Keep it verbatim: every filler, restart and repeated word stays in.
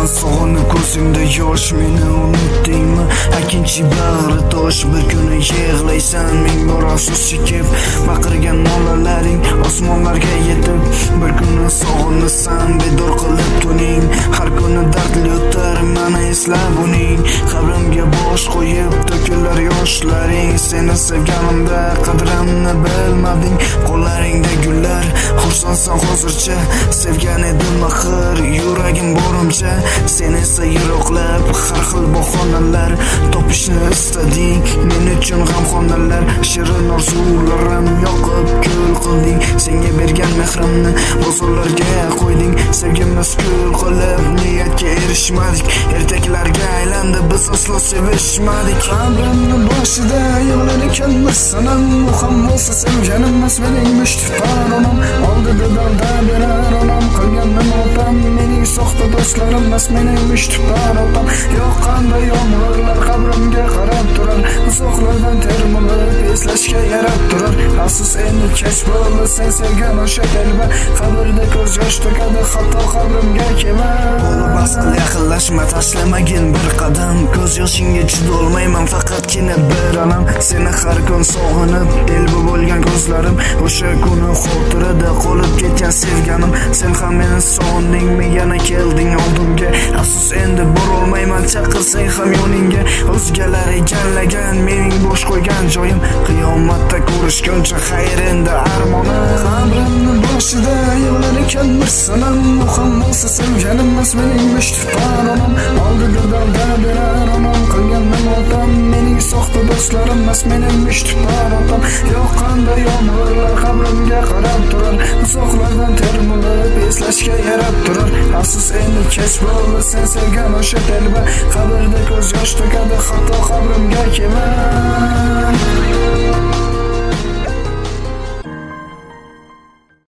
bilaman sog'inib ko'zingda yosh, meni unutdingmi? Ikkinchi bag'ri tosh, bir kuni yig'laysan, ming bor afsus chekib, baqirgan nolalaring osmonlarga yetib, bir kuni sog'inasan, bedor qilib tuning, har kuni dardli o'tar, meni eslab uning, qabrimga bosh qo'yib to'kilar yoshlaring, seni sevganimda qadrimni bilmading, qo'llaringda gullar, xursandsan hozircha, sevgan edim axir yuragim borimcha, sen esa yiroqlab har xil bahonalar topishni istading, men uchun g'amxonalar, shirin orzularim yoqib kul qilding, senga bergan mehrimni bozorlarga qo'yding, sevgimiz kul qilib niyatga erishmadik, ertaklarga aylandi biz aslo sevishmadik. Qabrimni boshida yig'lar ekanmiz sanam, u ham bo'lsa sevganim emas, mening mushtiqlar onam, oldida dalda berar onam, qilganim otam, mening soxta do'stlarim emas, mening mushtiqlar otam, yoqqanda yomg'irlar qabrimga qarab turar, uzoqlardan termilib eslashga yarab turar, afsus endi kech bo'ldi, sen sevgan o'sha telba qabrda ko'z yosh to'kadi, hatto qabrimga kelmay. Bo'li bas qil, yaqinlashma, tashlamagin bir qadam, ko'z yoshingga chidolmayman, faqatgina bir onam, seni har kun sog'inib elbi bo'lgan ko'zlarim, o'sha kuni xotirada qolib ketgan sevganim, sen ham meni sog'indingmi, yana kelding oldimga, afsus endi borolmayman, chaqirsang ham yoningga, o'zgalar egallagan mening bo'sh qo'ygan joyim, qiyomatda ko'rishguncha xayr endi armonim. Qabrimni boshida yig'lar ekanmiz sanam, u ham bo'lsa sevganim emas, mening mushtiqlar onam, oldida dalda berar onam, qilganim otam, mening soxta do'stlarim emas, mening mushtiqlar otam, yoqqanda yomg'irlar qabrimga qarab turar, uzoqlardan termilib eslashga yarab turar, afsus endi kech bo'ldi, sen sevgan o'sha telba qabrda ko'z yosh to'kadi, hatto qabrimga kelmay.